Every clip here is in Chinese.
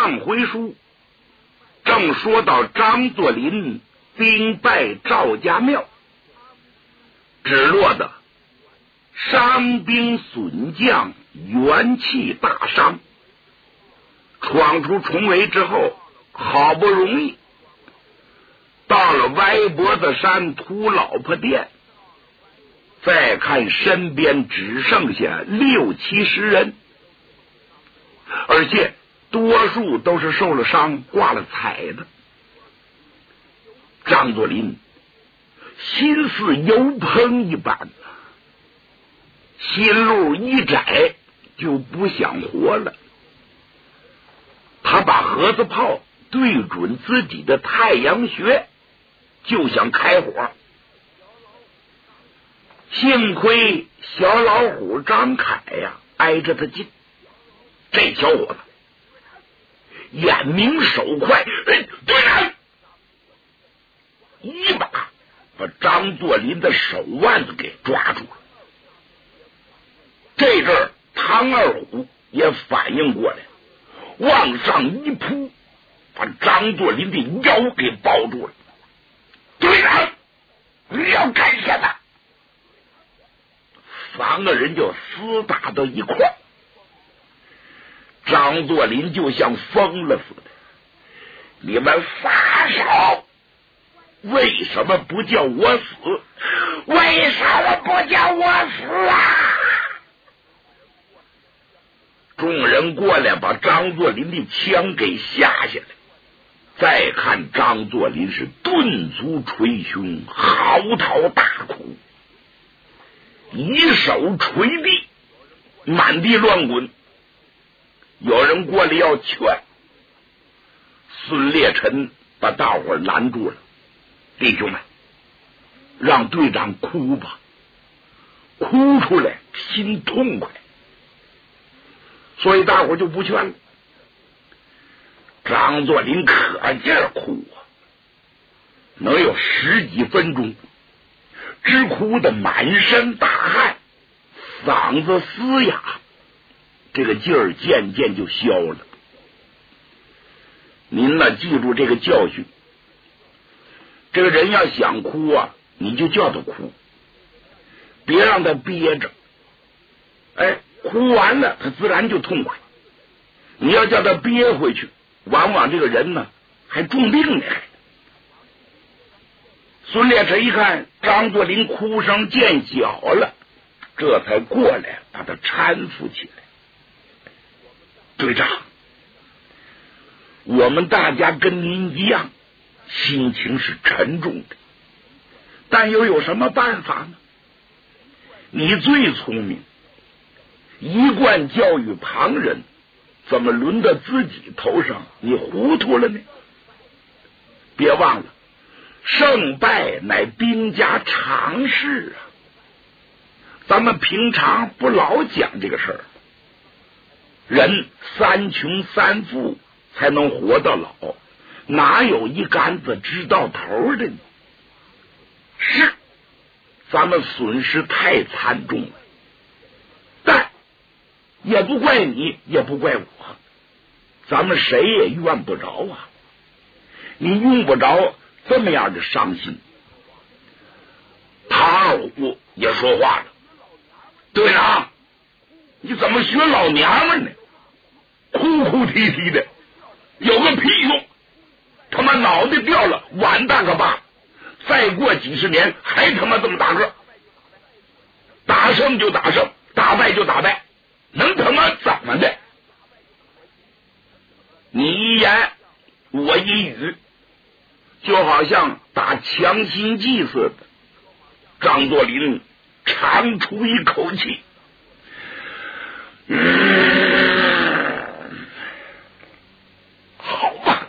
上回书正说到张作霖兵败赵家庙，只落得伤兵损将，元气大伤。闯出重围之后，好不容易到了歪脖子山屠老婆店，再看身边只剩下60-70人，而且多数都是受了伤挂了彩的。张作霖心似油烹一般，心路一窄，就不想活了。他把盒子炮对准自己的太阳穴，就想开火。幸亏小老虎张凯呀挨着他近，这小伙子眼明手快，对人一把把张作霖的手腕子给抓住了。这阵儿唐二虎也反应过来，往上一扑，把张作霖的腰给抱住了。队长，你要干什么？3个人就厮打到一块儿。张作霖就像疯了似的，你们撒手！为什么不叫我死？为什么不叫我死啊？众人过来把张作霖的枪给下下来，再看张作霖是顿足捶胸，嚎啕大哭，一手捶地，满地乱滚。有人过来要劝，孙烈臣把大伙拦住了。弟兄们，让队长哭吧，哭出来心痛快。所以大伙就不劝了。张作霖可劲儿哭啊，能有10几分钟，直哭得满身大汗，嗓子嘶哑，这个劲儿渐渐就消了。您呢，记住这个教训，这个人要想哭啊，你就叫他哭，别让他憋着。哭完了他自然就痛快。你要叫他憋回去，往往这个人呢还重病呢。孙烈臣一看张作霖哭声渐小了，这才过来把他搀扶起来。队长，我们大家跟您一样，心情是沉重的，但又有什么办法呢？你最聪明，一贯教育旁人，怎么轮到自己头上你糊涂了呢？别忘了，胜败乃兵家常事啊，咱们平常不老讲这个事儿。人3穷3富才能活到老，哪有一竿子知到头的呢？是咱们损失太惨重了，但也不怪你，也不怪我，咱们谁也怨不着啊。你用不着这么样的伤心。唐二虎也说话了，队长，你怎么学老娘们呢？哭哭啼啼的，有个屁用！他妈脑袋掉了，碗大个疤，再过几十年还他妈这么大个，打胜就打胜，打败就打败，能他妈怎么的？你一言我一语，就好像打强心剂似的。张作霖长出一口气，好吧，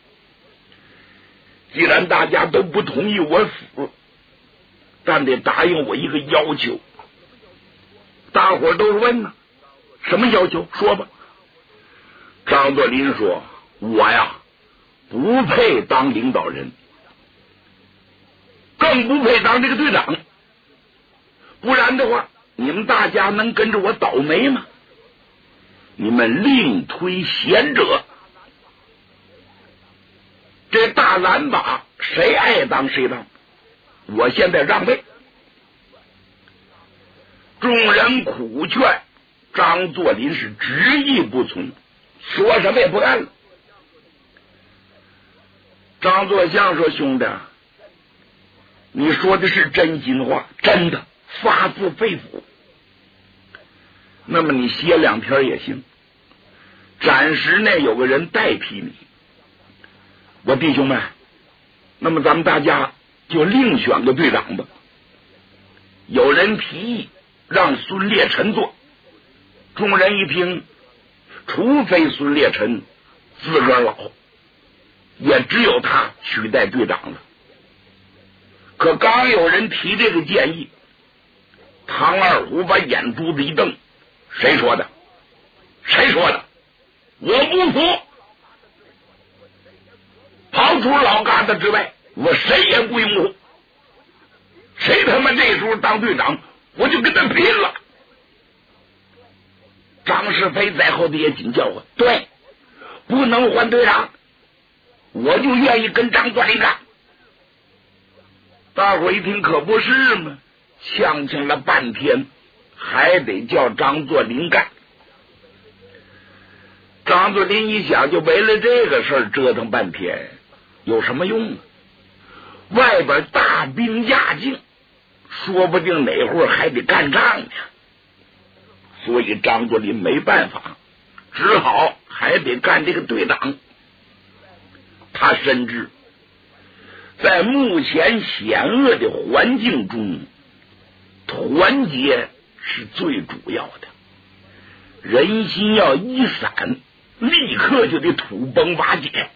既然大家都不同意我死，但得答应我一个要求。大伙都问呢，什么要求？说吧。张作霖说，我呀不配当领导人，更不配当这个队长，不然的话你们大家能跟着我倒霉吗？你们另推贤者， 这大蓝马谁爱当谁当，我现在让位。众人苦劝，张作霖是执意不从，说什么也不干了。张作相说：“兄弟，你说的是真心话，真的发自肺腑。那么你歇2天也行，暂时内有个人代替你。我弟兄们，那么咱们大家就另选个队长吧。”有人提议让孙烈臣做，众人一听，除非孙烈臣自个儿老，也只有他取代队长了。可刚有人提这个建议，唐二虎把眼珠子一瞪：“谁说的？谁说的？我不服！刨除老疙瘩之外，我谁也不拥护。谁他妈这时候当队长，我就跟他拼了！”张世飞在后头也紧叫唤：“对，不能换队长，我就愿意跟张作霖干。”大伙一听，可不是吗？呛了半天，还得叫张作霖干。张作霖一想，就为了这个事儿折腾半天，有什么用呢？外边大兵压境，说不定哪会儿还得干仗呢。所以张作霖没办法，只好还得干这个队长。他深知在目前险恶的环境中，团结是最主要的。人心要一散，立刻就得土崩瓦解。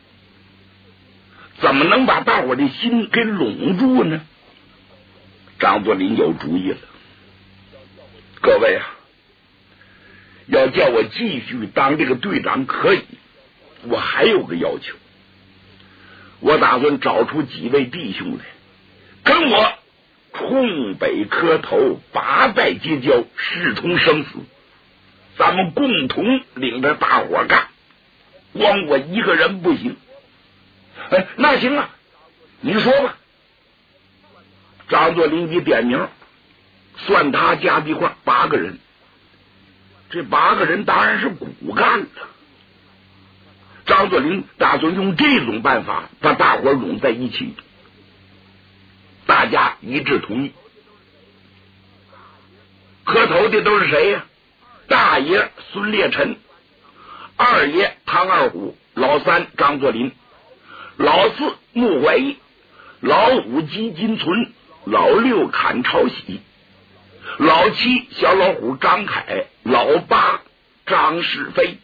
怎么能把大伙的心给拢住呢？张作霖有主意了。各位啊，要叫我继续当这个队长可以，我还有个要求。我打算找出几位弟兄来，跟我冲北磕头，八拜结交，誓同生死。咱们共同领着大伙干，光我一个人不行。那行啊，你说吧。张作霖一点名，算他加一块8个人，这8个人当然是骨干了。张作霖打算用这种办法把大伙拢在一起，大家一致同意。磕头的都是谁呀？大爷孙烈臣，二爷唐二虎，老三张作霖，老四穆怀义，老五姬金存，老六阚朝喜，老七小老虎张凯，老八张世飞。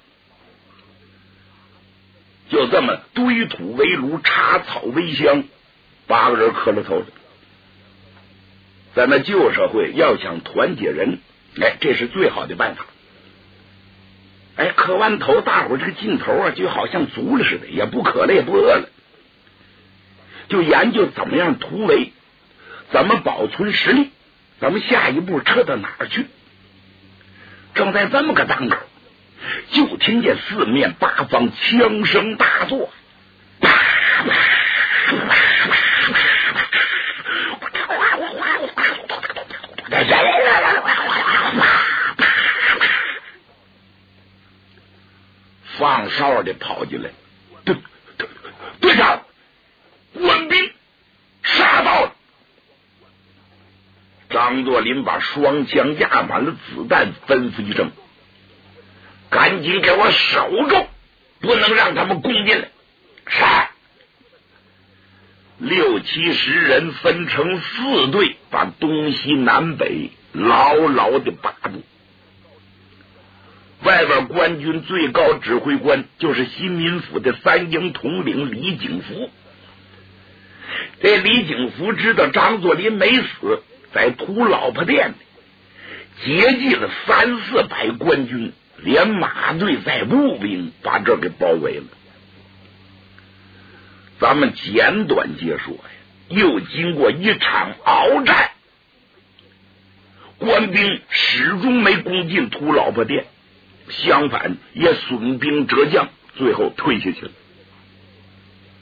就这么堆土为炉，插草为香，8个人磕了头了。在那旧社会，要想团结人，这是最好的办法。磕完头，大伙这个劲头啊，就好像足了似的，也不渴了，也不饿了，就研究怎么样突围，怎么保存实力，咱们下一步撤到哪儿去。正在这么个当口，就听见四面八方枪声大作，放哨的跑进来：“队长，官兵杀到了！”张作霖把双枪压满了子弹，吩咐一声：“赶紧给我守住，不能让他们攻进来！”是。6、70人分成4队，把东西南北牢牢的把住。外边官军最高指挥官就是新民府的3营统领李景福。这李景福知道张作霖没死，在屠老婆店里结集了300、400官军，连马队带步兵把这给包围了。咱们简短接说呀，又经过一场鏖战，官兵始终没攻进屠老婆店，相反也损兵折将，最后退下去了。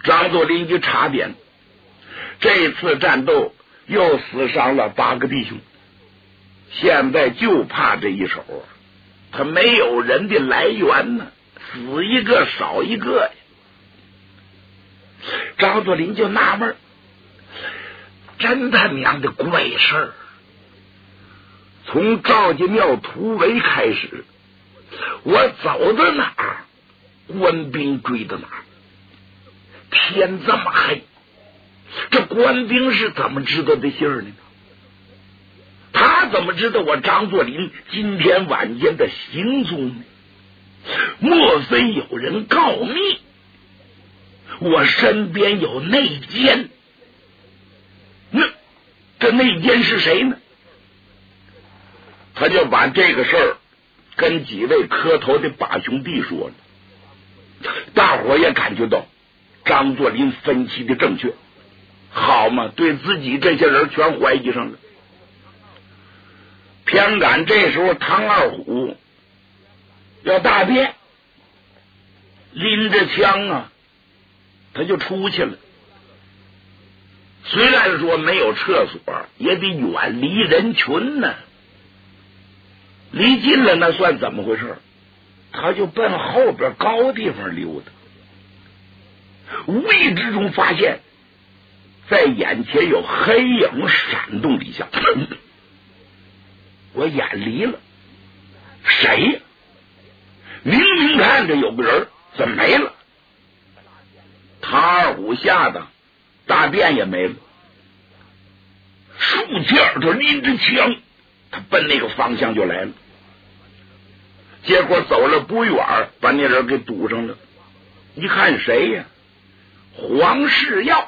张作霖一插鞭，这次战斗又死伤了8个弟兄，现在就怕这一手，他没有人的来源呢，死一个少一个呀。张作霖就纳闷，真他娘的怪事儿！从赵家庙突围开始，我走到哪儿，官兵追到哪儿。天这么黑，这官兵是怎么知道的信儿呢？他怎么知道我张作霖今天晚间的行踪呢？莫非有人告密？我身边有内奸？那这内奸是谁呢？他就把这个事儿跟几位磕头的把兄弟说了，大伙也感觉到张作霖分析的正确，好嘛，对自己这些人全怀疑上了。偏赶这时候唐二虎要大便，拎着枪啊，他就出去了。虽然说没有厕所，也得远离人群呢。离近了那算怎么回事？他就奔后边高地方溜达，无意之中发现在眼前有黑影闪动了一下，我眼离了，谁呀？明明看着有个人，怎么没了？唐二虎吓得大便也没了，竖起耳朵拎着枪，他奔那个方向就来了。结果走了不远，把那人给堵上了。一看谁呀？黄世耀。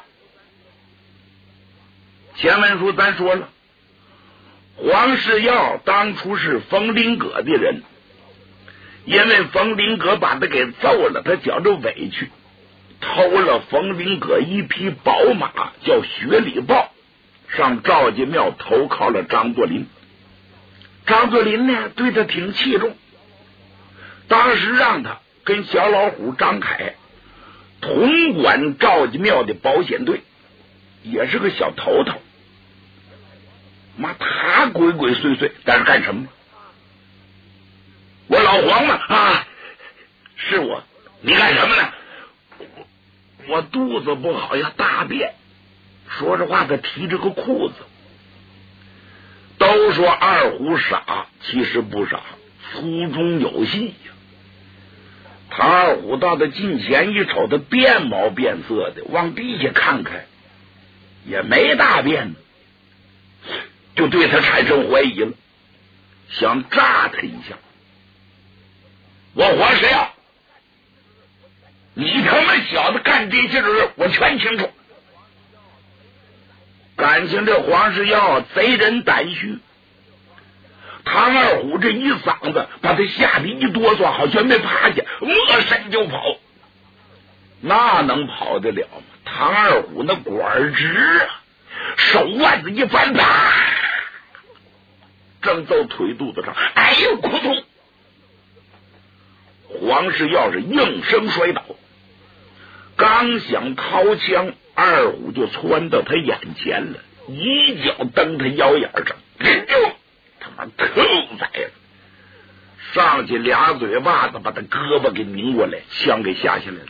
前文书咱说了，黄世耀当初是冯林阁的人，因为冯林阁把他给揍了，他觉着委屈，偷了冯林阁一匹宝马，叫雪里豹，上赵家庙投靠了张作霖。张作霖呢，对他挺器重，当时让他跟小老虎张凯统管赵家庙的保险队，也是个小头头。妈，他鬼鬼祟祟，但是干什么？我老黄嘛啊，是我，你干什么呢？我肚子不好，要大便。说着话，他提着个裤子。都说二虎傻，其实不傻，粗中有细呀。唐二虎到他近前一瞅，他变毛变色的，往地下看看，也没大便呢，就对他产生怀疑了，想炸他一下。我黄世耀，你他妈小子干这些事我全清楚。感情这黄世耀贼人胆虚，唐二虎这一嗓子把他吓得一哆嗦，好像没趴下，摸身就跑。那能跑得了吗？唐二虎那管直啊，手腕子一翻，啪，正揍腿肚子上，哎呦，扑通！黄世耀是应声摔倒，刚想掏枪，二虎就窜到他眼前了，一脚蹬他腰眼上，他妈扣在了，上去俩嘴巴子把他胳膊给拧过来，枪给下下来了，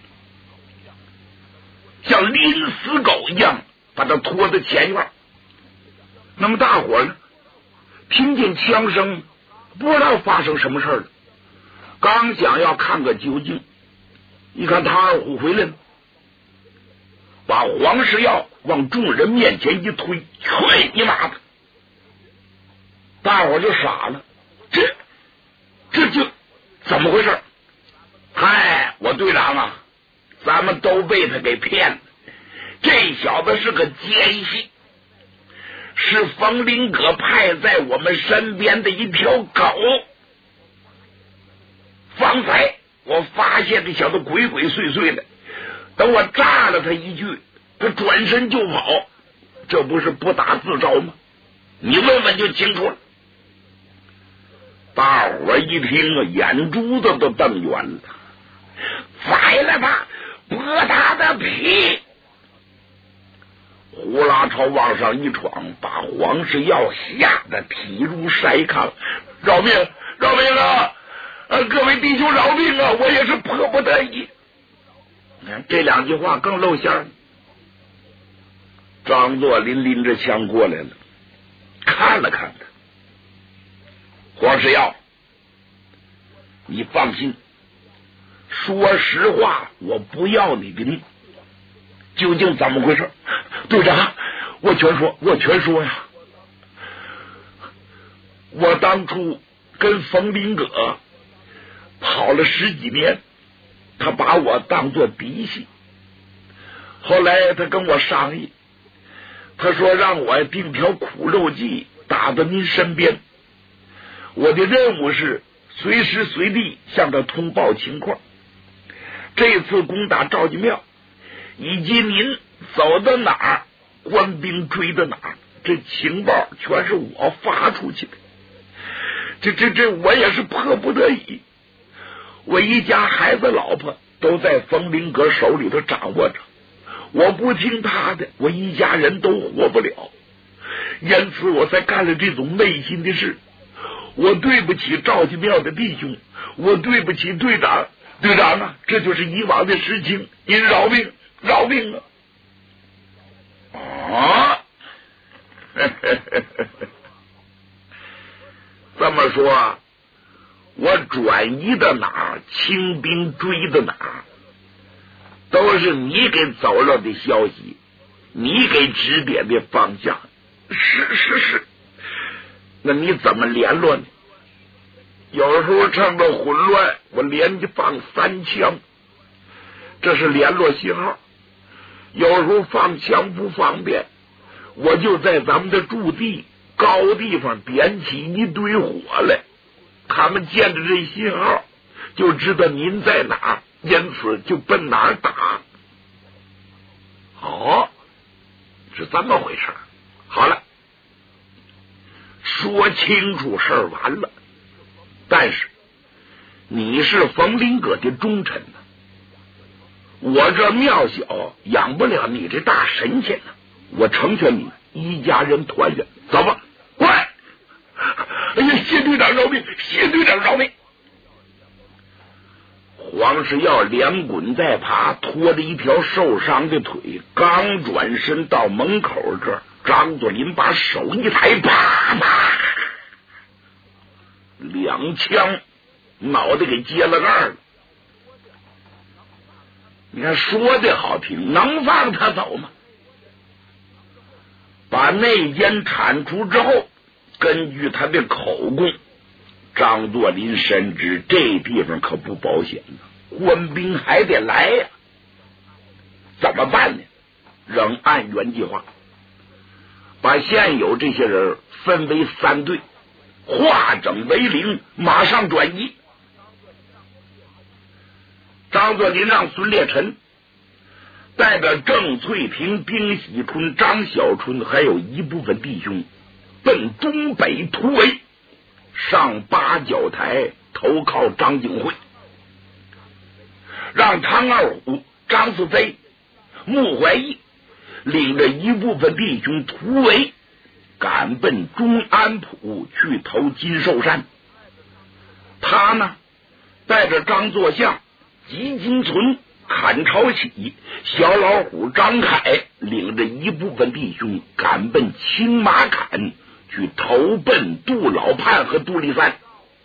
像拎死狗一样把他拖到前院。那么大伙呢，听见枪声，不知道发生什么事了，刚想要看个究竟，一看唐二虎回来了，把黄世耀往众人面前一推，去你妈的！大伙就傻了，这就怎么回事？嗨，我队长啊，咱们都被他给骗了，这小子是个奸细，是冯林阁派在我们身边的一条狗。方才我发现这小子鬼鬼祟祟的，等我炸了他一句，他转身就跑，这不是不打自招吗？你问问就清楚了。大伙一听啊，眼珠子都瞪圆了。宰了他！ 剥他的皮！呼啦朝往上一闯，把黄世耀吓得体如筛糠。饶命！饶命啊！各位弟兄饶命啊！我也是迫不得已。这两句话更露馅儿。张作霖拎着枪过来了，看了看他。黄世耀，你放心，说实话，我不要你的命。究竟怎么回事？队长，我全说呀。我当初跟冯林葛跑了10几年，他把我当作嫡系。后来他跟我商议，他说让我订条苦肉计打到您身边，我的任务是随时随地向他通报情况。这次攻打赵家庙以及您走到哪儿官兵追到哪儿，这情报全是我发出去的。这我也是迫不得已，我一家孩子老婆都在冯林阁手里头掌握着，我不听他的，我一家人都活不了，因此我才干了这种昧心的事。我对不起赵家庙的弟兄，我对不起队长。队长啊，这就是以往的事情，您饶命，饶命啊！啊，这么说，我转移到哪儿，清兵追到哪儿，都是你给走了的消息，你给指点的方向。是，那你怎么联络呢？有时候趁着混乱，我连着放3枪，这是联络信号。有时候放枪不方便，我就在咱们的驻地高地方点起一堆火来，他们见着这信号就知道您在哪儿，因此就奔哪儿打。哦，是这么回事。好了，说清楚事儿完了。但是你是冯林阁的忠臣呢，我这庙小养不了你这大神仙呢，我成全你一家人团圆。走吧，快！哎呀，谢队长饶命，谢队长饶命！黄世耀连滚带爬，拖着一条受伤的腿，刚转身到门口这儿，张作霖把手一抬，啪啪2枪，脑袋给接了盖了。你看说的好听，能放他走吗？把内奸铲除之后，根据他的口供，张作霖深知这地方可不保险呢，官兵还得来呀。怎么办呢？仍按原计划，把现有这些人分为3队，化整为零，马上转移。张作霖让孙烈臣带着郑翠萍、丁喜春、张小春，还有一部分弟兄奔东北突围，上八角台投靠张景惠，让唐二虎、张四飞、穆怀义领着一部分弟兄突围，赶奔中安浦去投金寿山。他呢，带着张作相、吉金存、坎朝喜、小老虎张凯领着一部分弟兄赶奔青马坎去投奔杜老盼和杜立三，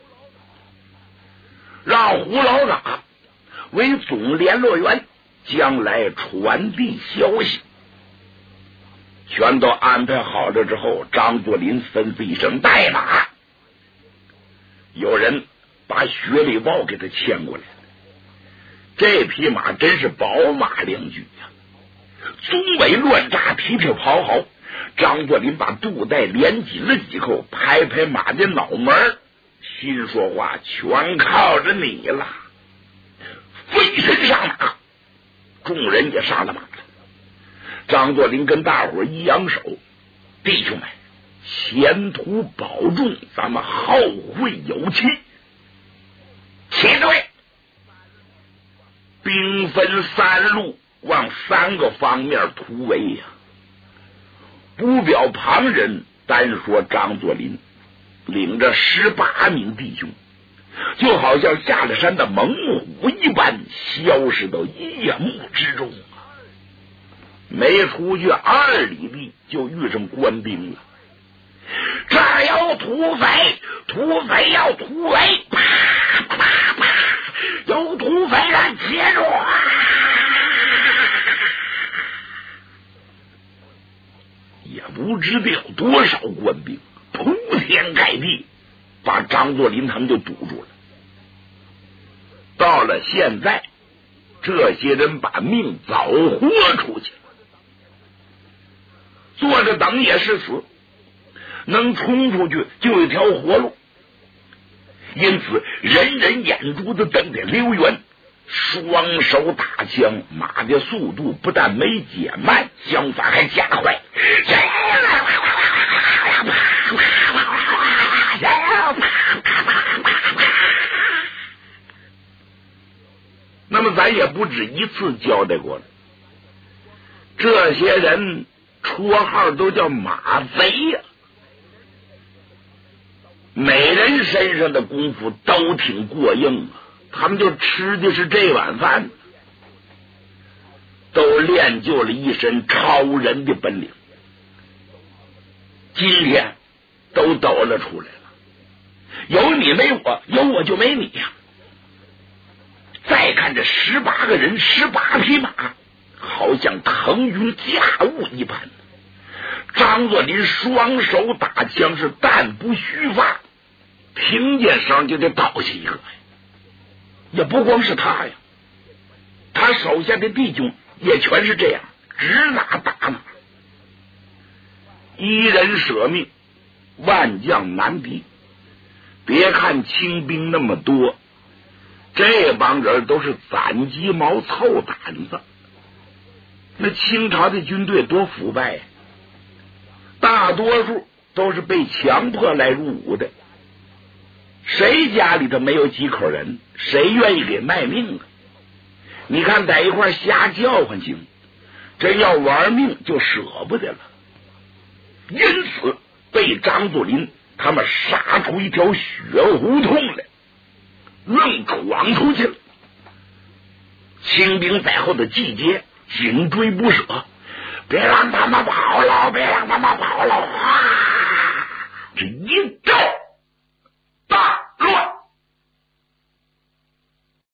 让胡老大为总联络员，将来传递消息。全都安排好了之后，张作霖吩咐一声带马，有人把雪里豹给他牵过来。这匹马真是宝马良驹呀，鬃尾乱扎，蹄蹄跑好。张作霖把肚带连紧了几口，拍拍马的脑门，心说话全靠着你了。飞身上马，众人也上了马了。张作霖跟大伙一扬手，弟兄们，前途保重，咱们后会有期。起队！ 兵分三路，往3个方面突围呀。不表旁人，单说张作霖领着18名弟兄，就好像下了山的猛虎一般，消失到夜幕之中。没出去2里地，就遇上官兵了。这有土匪，土匪要突围，啪啪啪，有土匪来接住！也不知道有多少官兵铺天盖地，把张作霖他们就堵住了。到了现在，这些人把命早豁出去了，坐着等也是死，能冲出去就有一条活路。因此人人眼珠子瞪得溜圆，双手打枪，马的速度不但没减慢，相反还加快。那么咱也不止一次交代过了，这些人绰号都叫马贼呀，每人身上的功夫都挺过硬啊，他们就吃的是这碗饭，都练就了一身超人的本领，今天都抖了出来了。有你没我，有我就没你呀。再看这18个人，18匹马，好像腾云驾雾一般。张作霖双手打枪，是弹不虚发，听见声就得倒下一个呀。也不光是他呀，他手下的弟兄也全是这样，指哪打哪。一人舍命，万将难敌。别看清兵那么多，这帮人都是攒鸡毛凑胆子。那清朝的军队多腐败呀，大多数都是被强迫来入伍的。谁家里头没有几口人，谁愿意给卖命啊？你看在一块瞎叫唤行，真要玩命就舍不得了。因此被张作霖他们杀出一条血胡同来，愣闯出去了。清兵在后的季节紧追不舍，别让他们跑了，别让他们跑了！这一照